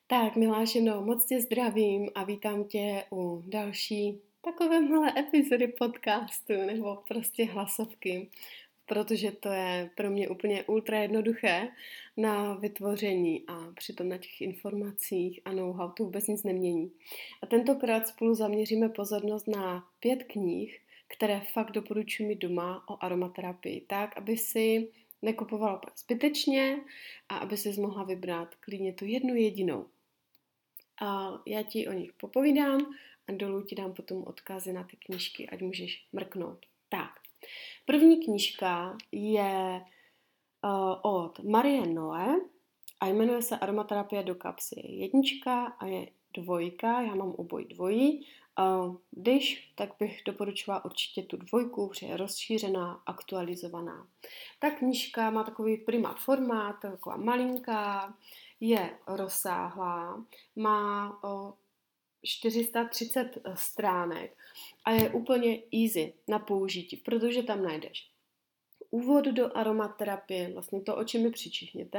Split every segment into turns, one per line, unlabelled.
Tak, milá ženo, moc tě zdravím a vítám tě u další takovémhle epizody podcastu nebo prostě hlasovky, protože to je pro mě úplně ultra jednoduché na vytvoření a přitom na těch informacích a know-how to vůbec nic nemění. A tentokrát spolu zaměříme pozornost na 5 knih, které fakt doporučuji mít doma o aromaterapii, tak, aby si nekupovala zbytečně a aby si mohla vybrat klidně tu jednu jedinou. A já ti o nich popovídám a dolů ti dám potom odkazy na ty knížky, ať můžeš mrknout. Tak, první knížka je od Marie Noe a jmenuje se Aromaterapie do kapsy. Je jednička a je dvojka, já mám obojí dvojí. Když, tak bych doporučovala určitě tu dvojku, protože je rozšířená, aktualizovaná. Ta knížka má takový prima formát, taková malinká, je rozsáhlá, má 430 stránek a je úplně easy na použití, protože tam najdeš úvod do aromaterapie, vlastně to, o čem mi přičichněte,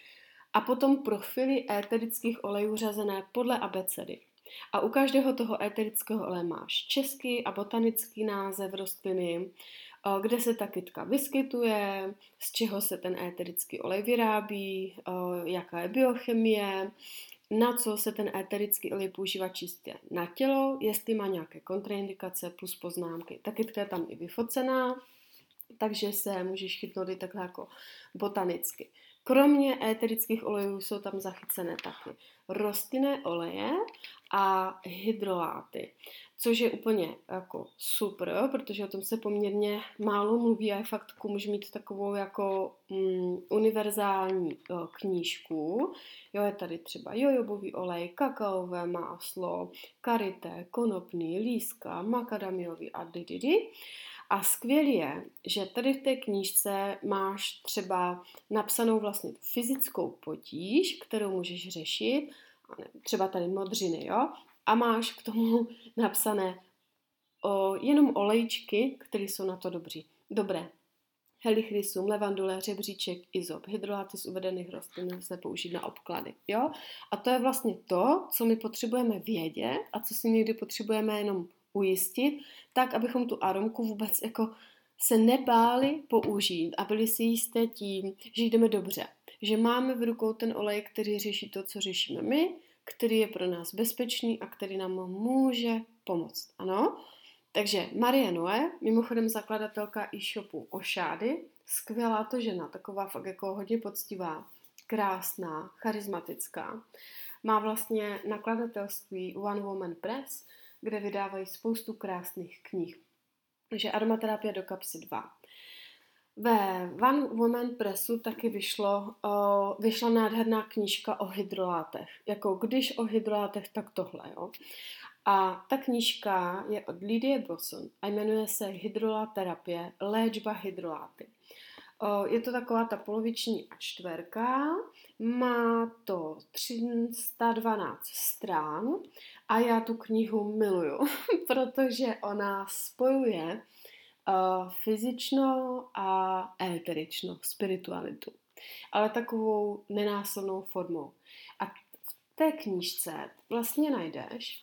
a potom profily éterických olejů řazené podle abecedy. A u každého toho éterického oleje máš český a botanický název rostliny, kde se ta kytka vyskytuje, z čeho se ten éterický olej vyrábí, jaká je biochemie, na co se ten éterický olej používá čistě na tělo, jestli má nějaké kontraindikace plus poznámky. Ta kytka je tam i vyfocená, takže se můžeš chytnout i takhle jako botanicky. Kromě éterických olejů jsou tam zachycené taky rostlinné oleje a hydroláty, což je úplně jako super, protože o tom se poměrně málo mluví a je fakt může mít takovou jako univerzální knížku. Jo, je tady třeba jojobový olej, kakaové máslo, karité, konopný, líska, makadamiový a dididy. A skvělý je, že tady v té knížce máš třeba napsanou vlastně fyzickou potíž, kterou můžeš řešit, třeba tady modřiny, jo? A máš k tomu napsané jenom olejčky, které jsou na to dobré. Helichrysum, levandule, řebříček, izop, hydroláty z uvedených rostlin se použít na obklady. Jo? A to je vlastně to, co my potřebujeme vědět a co si někdy potřebujeme jenom ujistit, tak, abychom tu aromku vůbec jako se nebáli použít a byli si jisté tím, že jdeme dobře. Že máme v rukou ten olej, který řeší to, co řešíme my, který je pro nás bezpečný a který nám může pomoct. Ano? Takže Marie Noe, mimochodem zakladatelka e-shopu Ošády, skvělá to žena, taková fakt jako hodně poctivá, krásná, charismatická. Má vlastně nakladatelství One Woman Press, kde vydávají spoustu krásných knih. Takže Aromaterapie do kapsy 2. Ve One Woman Pressu taky vyšla nádherná knížka o hydrolátech. Jako když o hydrolátech, tak tohle. Jo? A ta knížka je od Lydie Bosson a jmenuje se Hydrolaterapie, léčba hydroláty. Je to taková ta poloviční čtverka, má to 312 strán a já tu knihu miluju, protože ona spojuje fyzičnou a éteričnou spiritualitu, ale takovou nenásilnou formou. A v té knížce vlastně najdeš,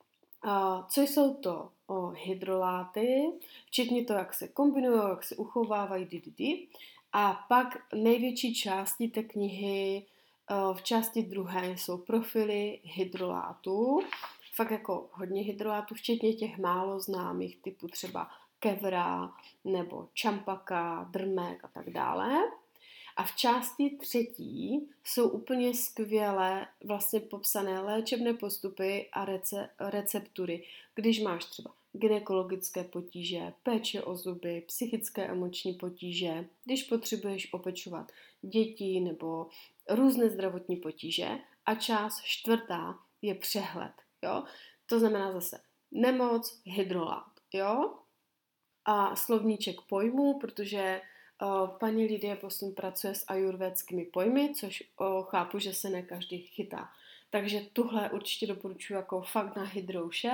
co jsou to hydroláty, včetně to, jak se kombinují, jak se uchovávají, a pak největší části té knihy, v části druhé jsou profily hydrolátů, fakt jako hodně hydrolátů, včetně těch málo známých typu třeba kevra nebo čampaka, drmek a tak dále. A v části třetí jsou úplně skvěle vlastně popsané léčebné postupy a receptury, když máš třeba gynekologické potíže, péče o zuby, psychické emoční potíže, když potřebuješ opečovat děti nebo různé zdravotní potíže. A část čtvrtá je přehled. Jo? To znamená zase nemoc, hydrolát. Jo? A slovníček pojmů, protože paní Lydie Bosson pracuje s ajurvédskými pojmy, což chápu, že se ne každý chytá. Takže tuhle určitě doporučuji jako fakt na hydrouše.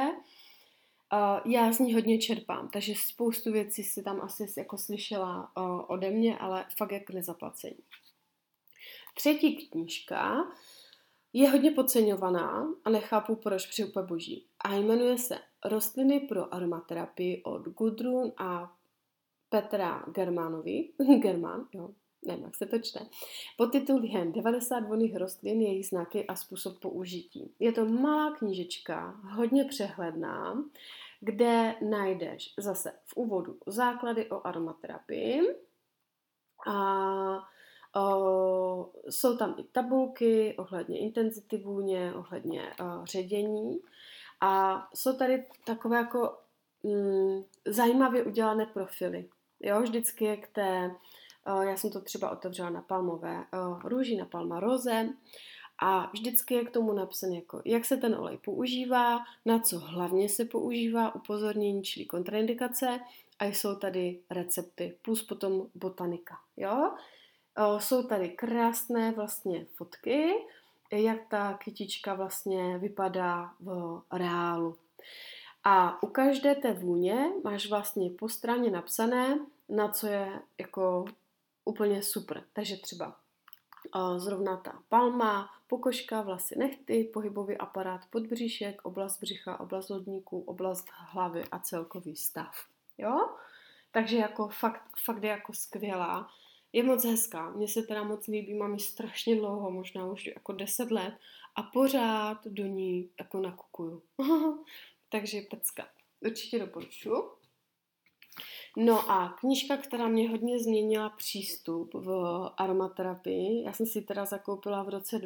Já z ní hodně čerpám, takže spoustu věcí si tam asi jako slyšela ode mě, ale fakt jak nezaplacení. Třetí knížka Je hodně podceňovaná a nechápu proč, při úplně boží. A jmenuje se Rostliny pro aromaterapii od Gudrun a Petra Germanovi. German, jo, nevím, jak se to čte. Podtitulem 90 vonných rostlin, jejich znaky a způsob použití. Je to malá knížečka, hodně přehledná, kde najdeš zase v úvodu základy o aromaterapii a jsou tam i tabulky ohledně intenzity vůně, ohledně ředění a jsou tady takové jako zajímavě udělané profily. Jo, vždycky je k té, já jsem to třeba otevřela na palmové růži, na palma roze a vždycky je k tomu napsané, jako, jak se ten olej používá, na co hlavně se používá, upozornění, čili kontraindikace a jsou tady recepty, plus potom botanika. Jo? Jsou tady krásné vlastně fotky, jak ta kytička vlastně vypadá v reálu. A u každé té vůně máš vlastně po straně napsané, na co je jako úplně super. Takže třeba zrovna ta palma, pokožka, vlasy, nehty, pohybový aparát, podbříšek, oblast břicha, oblast lodníků, oblast hlavy a celkový stav. Jo? Takže jako fakt je jako skvělá. Je moc hezká, mně se teda moc líbí, mám ji strašně dlouho, možná už jako 10 let a pořád do ní jako nakukuju. Takže pecka. Určitě doporučuji. No a knížka, která mě hodně změnila přístup v aromaterapii, já jsem si teda zakoupila v roce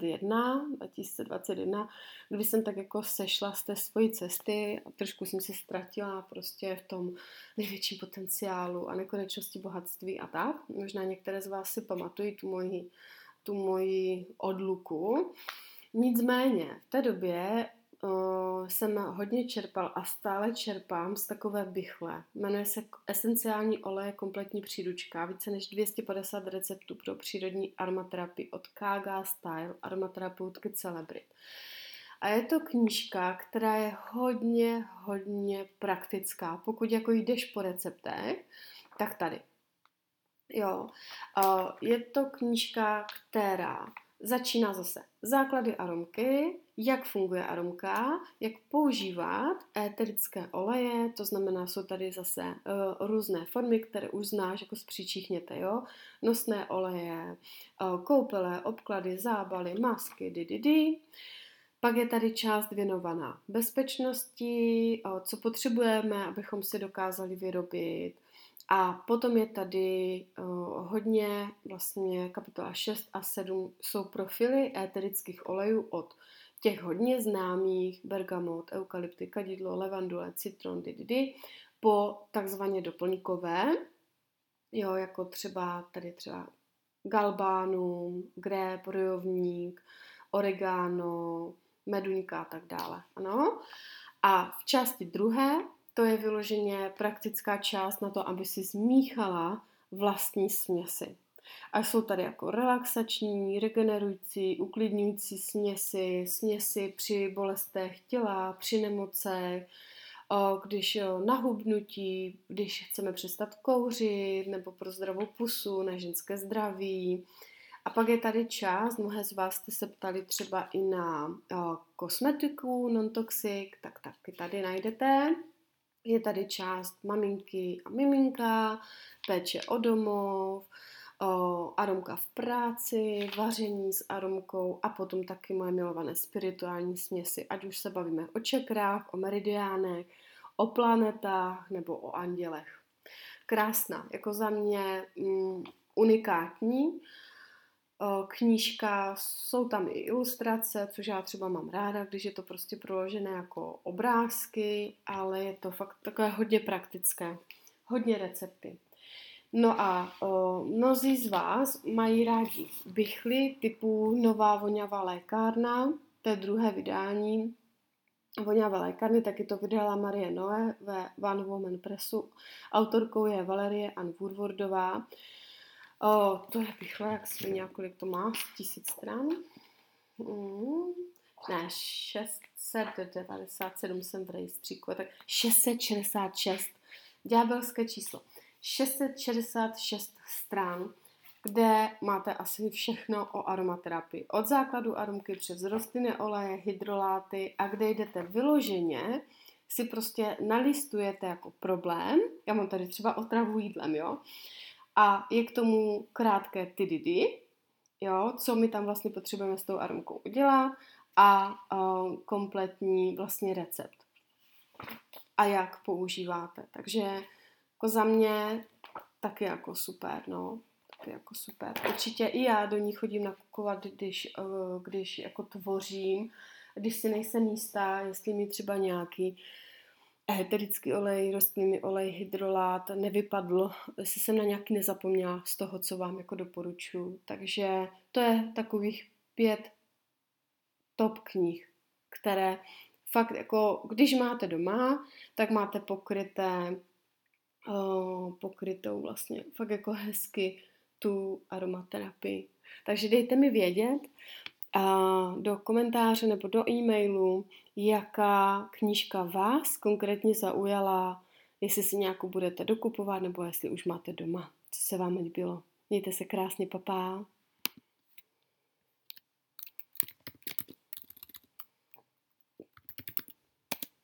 2021, kdy jsem tak jako sešla z té svojí cesty a trošku jsem se ztratila prostě v tom největším potenciálu a nekonečnosti bohatství a tak. Možná některé z vás si pamatují tu moji odluku. Nicméně v té době jsem hodně čerpal a stále čerpám z takové bychle. Jmenuje se Esenciální oleje kompletní příručka, více než 250 receptů pro přírodní aromaterapii od KG Style, aromaterapeutky Celebrit. A je to knížka, která je hodně praktická. Pokud jako jdeš po receptech, tak tady. Jo. Je to knížka, která začíná zase základy aromky, jak funguje aromka, jak používat éterické oleje, to znamená, jsou tady zase různé formy, které už znáš, jako zpříčichněte, jo? Nosné oleje, koupele, obklady, zábaly, masky, Pak je tady část věnovaná bezpečnosti, co potřebujeme, abychom si dokázali vyrobit. A potom je tady hodně, vlastně kapitola 6 a 7 jsou profily éterických olejů od těch hodně známých bergamot, eukalypty, kadidlo, levandule, citron, po takzvaně doplňkové, jo, jako třeba galbanum, grép, rojovník, oregano, meduňka a tak dále. Ano. A v části druhé to je vyloženě praktická část na to, aby si zmíchala vlastní směsi. A jsou tady jako relaxační, regenerující, uklidňující směsi při bolestech těla, při nemocech, když na hubnutí, když chceme přestat kouřit, nebo pro zdravou pusu, na ženské zdraví. A pak je tady část, mnohé z vás jste se ptali třeba i na kosmetiku non-toxic, tak taky tady najdete. Je tady část maminky a miminka, péče o domov, aromka v práci, vaření s aromkou a potom taky moje milované spirituální směsi, ať už se bavíme o čakrách, o meridiánech, o planetách nebo o andělech. Krásná, jako za mě unikátní knížka, jsou tam i ilustrace, což já třeba mám ráda, když je to prostě proložené jako obrázky, ale je to fakt takové hodně praktické, hodně recepty. No a mnozí z vás mají rádi bichly typu Nová voňavá lékárna, to je druhé vydání Voňavé lékárny, taky to vydala Marie Noe ve One Woman Pressu. Autorkou je Valerie Ann Woodwardová. To je bichle jak svině, kolik to má? 1000 stran? Ne, 697 jsem v rejstříku, tak 666. Ďábelské číslo. 666 stran kde máte asi všechno o aromaterapii. Od základu aromky přes rostlinné oleje, hydroláty a kde jdete vyloženě, si prostě nalistujete jako problém. Já mám tady třeba otravu jídlem, jo? A je k tomu krátké tydidy, jo? Co my tam vlastně potřebujeme s tou aromkou udělat a kompletní vlastně recept. A jak používáte. Takže jako za mě taky jako super, no. Taky jako super. Určitě i já do ní chodím nakukovat, když jako tvořím, když si nejsem jistá, jestli mi třeba nějaký eterický olej, rostlinný olej, hydrolát nevypadl, jestli jsem na nějaký nezapomněla z toho, co vám jako doporučuji. Takže to je takových 5 top knih, které fakt jako, když máte doma, tak máte pokrytou vlastně fakt jako hezky tu aromaterapii. Takže dejte mi vědět do komentáře nebo do e-mailu, jaká knížka vás konkrétně zaujala, jestli si nějakou budete dokupovat nebo jestli už máte doma. Co se vám líbilo. Mějte se krásně, papá.